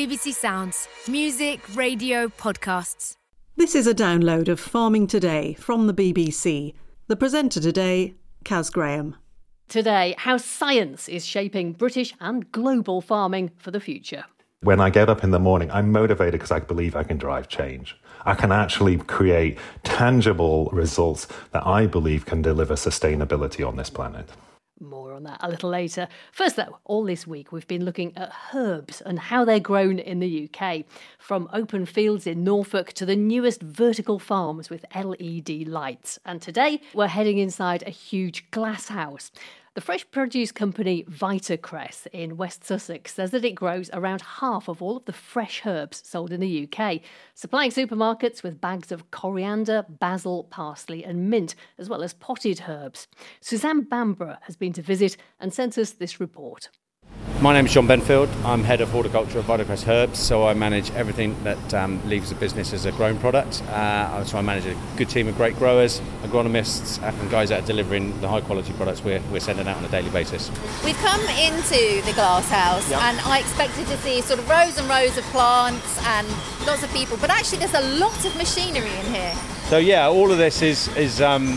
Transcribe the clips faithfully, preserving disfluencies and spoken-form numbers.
B B C Sounds. Music, radio, podcasts. This is a download of Farming Today from the B B C. The presenter today, Kaz Graham. Today, how science is shaping British and global farming for the future. When I get up in the morning, I'm motivated because I believe I can drive change. I can actually create tangible results that I believe can deliver sustainability on this planet. More on that a little later. First though, all this week we've been looking at herbs and how they're grown in the U K. From open fields in Norfolk to the newest vertical farms with L E D lights. And today we're heading inside a huge glass house. The fresh produce company Vitacress in West Sussex says that it grows around half of all of the fresh herbs sold in the U K, supplying supermarkets with bags of coriander, basil, parsley and mint, as well as potted herbs. Suzanne Bamborough has been to visit and sent us this report. My name is John Benfield. I'm head of horticulture at Vitacress Herbs, so I manage everything that um, leaves the business as a grown product. Uh, so I manage a good team of great growers, agronomists and guys that are delivering the high quality products we're, we're sending out on a daily basis. We've come into the glass house yep. and I expected to see sort of rows and rows of plants and lots of people, but actually there's a lot of machinery in here. So yeah, all of this is, is um,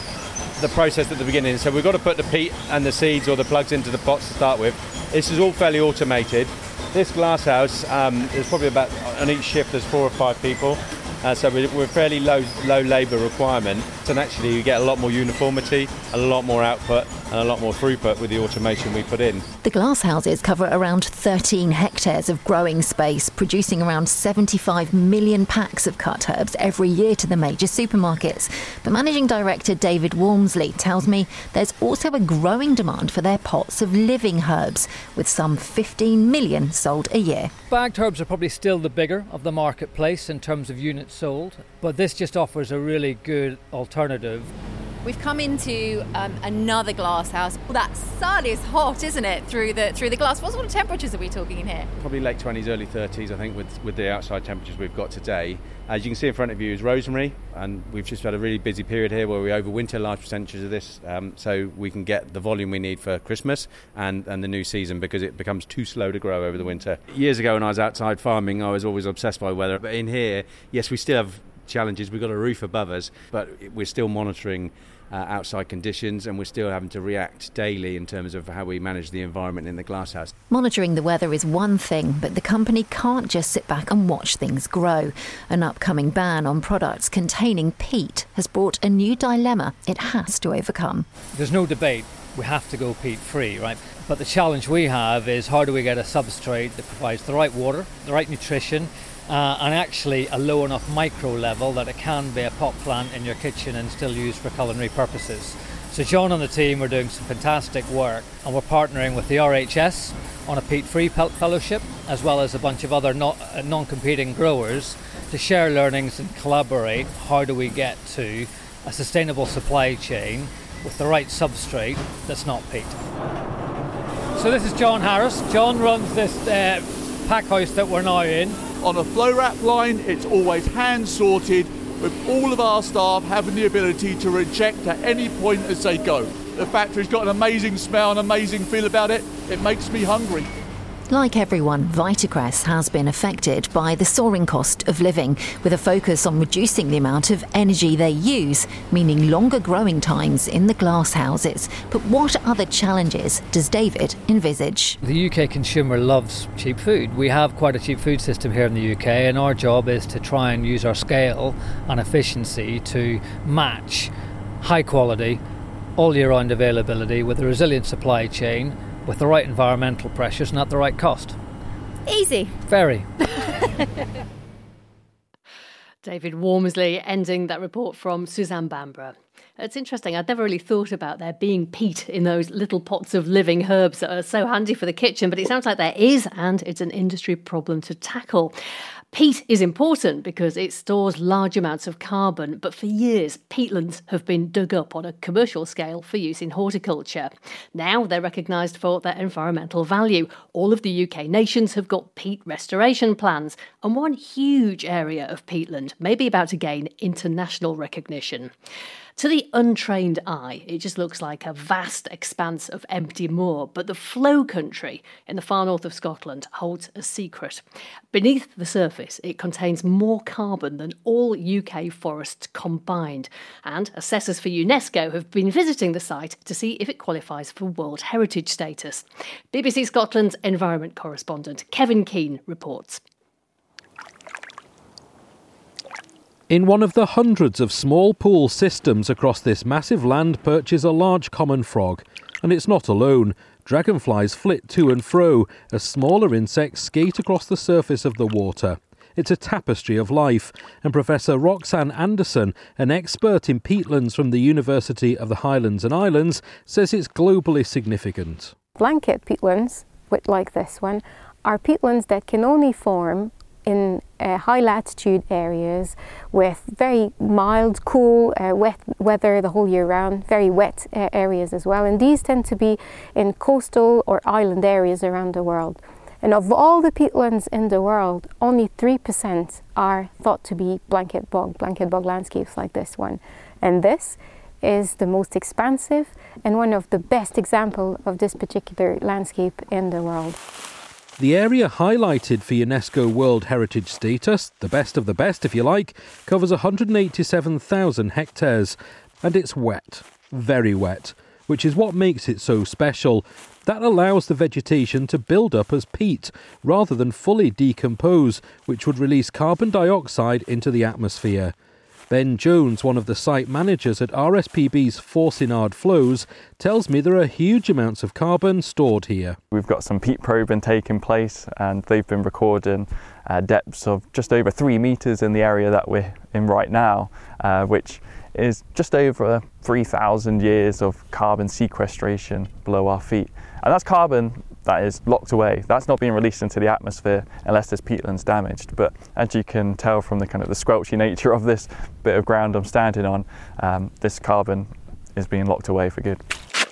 the process at the beginning. So we've got to put the peat and the seeds or the plugs into the pots to start with. This is all fairly automated. This glass house, um, there's probably about, on each shift there's four or five people. Uh, so we're, we're fairly low low labour requirement, and actually you get a lot more uniformity, a lot more output and a lot more throughput with the automation we put in. The glass houses cover around thirteen hectares of growing space, producing around seventy-five million packs of cut herbs every year to the major supermarkets. But Managing Director David Walmsley tells me there's also a growing demand for their pots of living herbs, with some fifteen million sold a year. Bagged herbs are probably still the bigger of the marketplace in terms of units sold, but this just offers a really good alternative. We've come into um, another glass house. Well, that sun is hot, isn't it, through the through the glass? What sort of temperatures are we talking in here? Probably late twenties, early thirties, I think, with, with the outside temperatures we've got today. As you can see in front of you is rosemary, and we've just had a really busy period here where we overwinter large percentages of this, um, so we can get the volume we need for Christmas and, and the new season, because it becomes too slow to grow over the winter. Years ago when I was outside farming, I was always obsessed by weather, but in here, yes, we still have challenges. We've got a roof above us, but we're still monitoring Uh, outside conditions, and we're still having to react daily in terms of how we manage the environment in the glasshouse. Monitoring the weather is one thing, but the company can't just sit back and watch things grow. An upcoming ban on products containing peat has brought a new dilemma it has to overcome. There's no debate. We have to go peat-free, right? But the challenge we have is how do we get a substrate that provides the right water, the right nutrition, Uh, and actually a low enough micro level that it can be a pot plant in your kitchen and still used for culinary purposes. So John and the team are doing some fantastic work, and we're partnering with the R H S on a peat-free fellowship, as well as a bunch of other not, uh, non-competing growers, to share learnings and collaborate. How do we get to a sustainable supply chain with the right substrate that's not peat? So this is John Harris. John runs this uh, pack house that we're now in. On a flow wrap line, it's always hand sorted, with all of our staff having the ability to reject at any point as they go. The factory's got an amazing smell, an amazing feel about it. It makes me hungry. Like everyone, Vitacress has been affected by the soaring cost of living, with a focus on reducing the amount of energy they use, meaning longer growing times in the glass houses. But what other challenges does David envisage? The U K consumer loves cheap food. We have quite a cheap food system here in the U K, and our job is to try and use our scale and efficiency to match high quality, all year round availability with a resilient supply chain, with the right environmental pressures and at the right cost. Easy. Very. David Walmsley ending that report from Suzanne Bamborough. It's interesting. I'd never really thought about there being peat in those little pots of living herbs that are so handy for the kitchen, but it sounds like there is, and it's an industry problem to tackle. Peat is important because it stores large amounts of carbon, but for years, peatlands have been dug up on a commercial scale for use in horticulture. Now they're recognised for their environmental value. All of the U K nations have got peat restoration plans, and one huge area of peatland may be about to gain international recognition. To the the untrained eye, it just looks like a vast expanse of empty moor, but the flow country in the far north of Scotland holds a secret. Beneath the surface, it contains more carbon than all U K forests combined, and assessors for UNESCO have been visiting the site to see if it qualifies for World Heritage status. B B C Scotland's environment correspondent Kevin Keane reports. In one of the hundreds of small pool systems across this massive land perches a large common frog. And it's not alone. Dragonflies flit to and fro as smaller insects skate across the surface of the water. It's a tapestry of life, and Professor Roxanne Anderson, an expert in peatlands from the University of the Highlands and Islands, says it's globally significant. Blanket peatlands, like this one, are peatlands that can only form in uh, high latitude areas with very mild, cool, uh, wet weather the whole year round, very wet uh, areas as well. And these tend to be in coastal or island areas around the world. And of all the peatlands in the world, only three percent are thought to be blanket bog, blanket bog landscapes like this one. And this is the most expansive and one of the best examples of this particular landscape in the world. The area highlighted for UNESCO World Heritage status, the best of the best if you like, covers one hundred eighty-seven thousand hectares. And it's wet, very wet, which is what makes it so special. That allows the vegetation to build up as peat, rather than fully decompose, which would release carbon dioxide into the atmosphere. Ben Jones, one of the site managers at R S P B's Forcinard Flows, tells me there are huge amounts of carbon stored here. We've got some peat probing taking place, and they've been recording uh, depths of just over three metres in the area that we're in right now, uh, which is just over three thousand years of carbon sequestration below our feet. And that's carbon that is locked away. That's not being released into the atmosphere unless this peatland's damaged. But as you can tell from the kind of the squelchy nature of this bit of ground I'm standing on, um, this carbon is being locked away for good.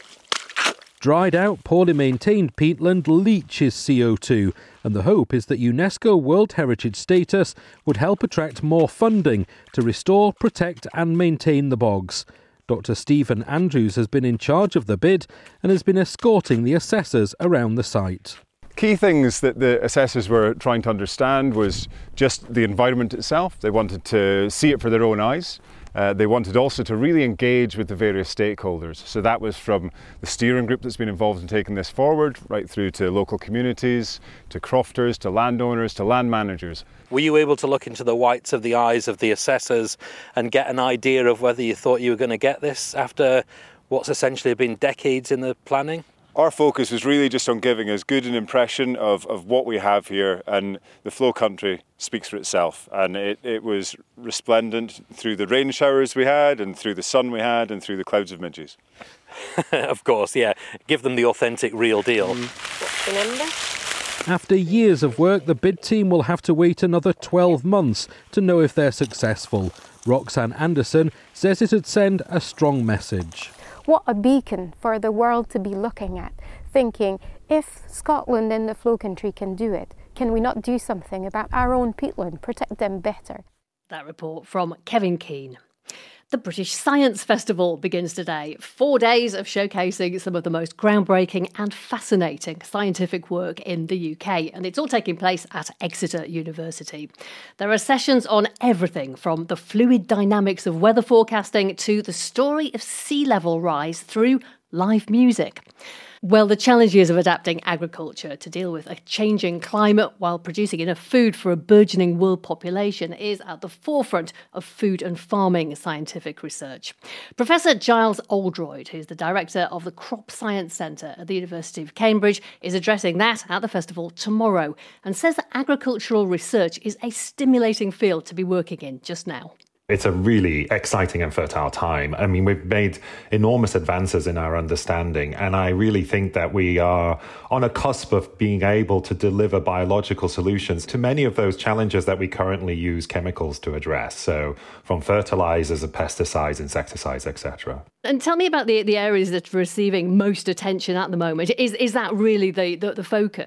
Dried out, poorly maintained peatland leaches C O two, and the hope is that UNESCO World Heritage status would help attract more funding to restore, protect and maintain the bogs. Doctor Stephen Andrews has been in charge of the bid and has been escorting the assessors around the site. Key things that the assessors were trying to understand was just the environment itself. They wanted to see it for their own eyes. Uh, they wanted also to really engage with the various stakeholders. So that was from the steering group that's been involved in taking this forward, right through to local communities, to crofters, to landowners, to land managers. Were you able to look into the whites of the eyes of the assessors and get an idea of whether you thought you were going to get this after what's essentially been decades in the planning? Our focus was really just on giving as good an impression of, of what we have here, and the flow country speaks for itself. And it, it was resplendent through the rain showers we had, and through the sun we had, and through the clouds of midges. Of course, yeah. Give them the authentic real deal. Mm. What's the number? After years of work, the bid team will have to wait another twelve months to know if they're successful. Roxanne Anderson says it'd send a strong message. What a beacon for the world to be looking at, thinking, if Scotland and the flow country can do it, can we not do something about our own peatland, protect them better? That report from Kevin Keane. The British Science Festival begins today. Four days of showcasing some of the most groundbreaking and fascinating scientific work in the U K, and it's all taking place at Exeter University. There are sessions on everything from the fluid dynamics of weather forecasting to the story of sea level rise through live music. Well, the challenges of adapting agriculture to deal with a changing climate while producing enough food for a burgeoning world population is at the forefront of food and farming scientific research. Professor Giles Oldroyd, who's the director of the Crop Science Centre at the University of Cambridge, is addressing that at the festival tomorrow and says that agricultural research is a stimulating field to be working in just now. It's a really exciting and fertile time. I mean, we've made enormous advances in our understanding, and I really think that we are on a cusp of being able to deliver biological solutions to many of those challenges that we currently use chemicals to address. So from fertilizers and pesticides, insecticides, et cetera. And tell me about the, the areas that are receiving most attention at the moment. Is is that really the, the, the focus?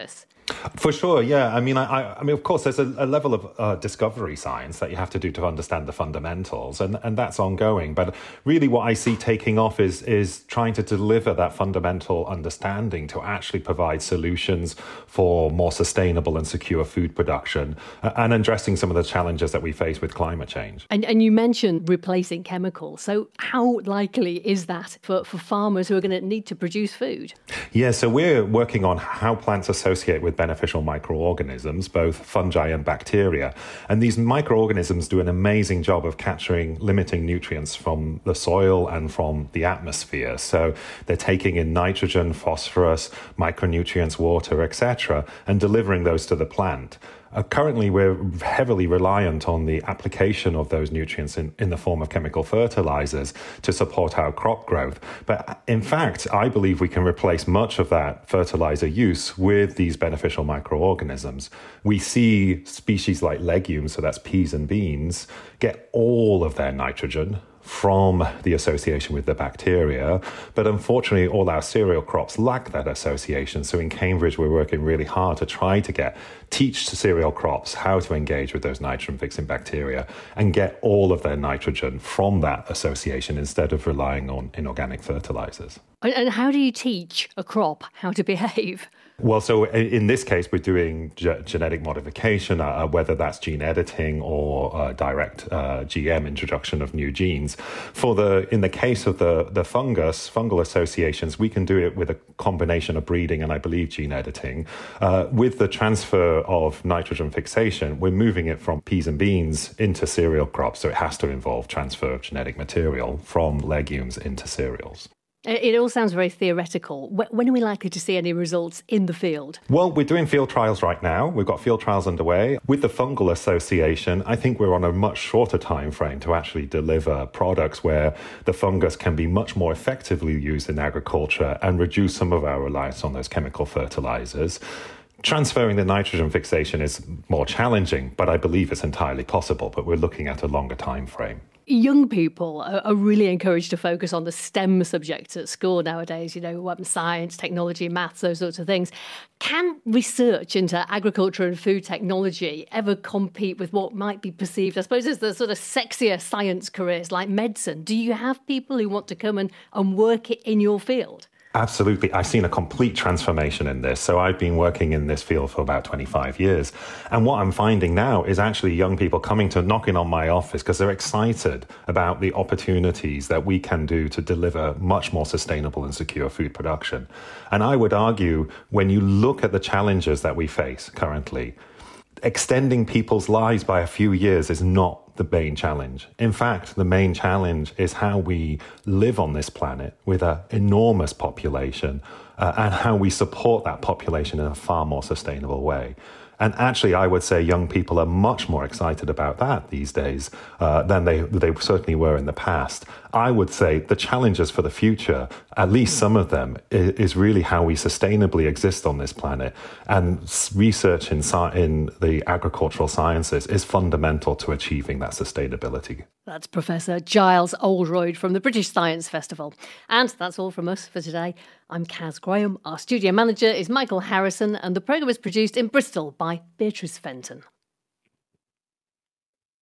For sure, yeah. I mean, I, I mean, of course, there's a, a level of uh, discovery science that you have to do to understand the fundamentals, and, and that's ongoing. But really, what I see taking off is is trying to deliver that fundamental understanding to actually provide solutions for more sustainable and secure food production, uh, and addressing some of the challenges that we face with climate change. And, and you mentioned replacing chemicals. So how likely is that for, for farmers who are going to need to produce food? Yeah, so we're working on how plants associate with beneficial microorganisms, both fungi and bacteria. And these microorganisms do an amazing job of capturing limiting nutrients from the soil and from the atmosphere. So they're taking in nitrogen, phosphorus, micronutrients, water, et cetera, and delivering those to the plant. Uh, currently, we're heavily reliant on the application of those nutrients in, in the form of chemical fertilizers to support our crop growth. But in fact, I believe we can replace much of that fertilizer use with these beneficial microorganisms. We see species like legumes, so that's peas and beans, get all of their nitrogen from the association with the bacteria. But unfortunately, all our cereal crops lack that association. So in Cambridge, we're working really hard to try to get, teach cereal crops how to engage with those nitrogen-fixing bacteria and get all of their nitrogen from that association instead of relying on inorganic fertilizers. And how do you teach a crop how to behave? Well, so in this case, we're doing ge- genetic modification, uh, whether that's gene editing or uh, direct uh, G M introduction of new genes. For the in the case of the the fungus, fungal associations, we can do it with a combination of breeding and I believe gene editing. Uh, with the transfer of nitrogen fixation, we're moving it from peas and beans into cereal crops, so it has to involve transfer of genetic material from legumes into cereals. It all sounds very theoretical. When are we likely to see any results in the field? Well, we're doing field trials right now. We've got field trials underway. With the fungal association, I think we're on a much shorter time frame to actually deliver products where the fungus can be much more effectively used in agriculture and reduce some of our reliance on those chemical fertilizers. Transferring the nitrogen fixation is more challenging, but I believe it's entirely possible, but we're looking at a longer time frame. Young people are really encouraged to focus on the STEM subjects at school nowadays, you know, science, technology, maths, those sorts of things. Can research into agriculture and food technology ever compete with what might be perceived, I suppose, as the sort of sexier science careers like medicine? Do you have people who want to come and, and work in your field? Absolutely. I've seen a complete transformation in this. So I've been working in this field for about twenty-five years. And what I'm finding now is actually young people coming to knocking on my office because they're excited about the opportunities that we can do to deliver much more sustainable and secure food production. And I would argue when you look at the challenges that we face currently, extending people's lives by a few years is not the main challenge. In fact, the main challenge is how we live on this planet with an enormous population uh, and how we support that population in a far more sustainable way. And actually, I would say young people are much more excited about that these days uh, than they they certainly were in the past. I would say the challenges for the future, at least some of them, is, is really how we sustainably exist on this planet. And research in, in the agricultural sciences is fundamental to achieving that sustainability. That's Professor Giles Oldroyd from the British Science Festival. And that's all from us for today. I'm Kaz Graham. Our studio manager is Michael Harrison, and the programme is produced in Bristol by Beatrice Fenton.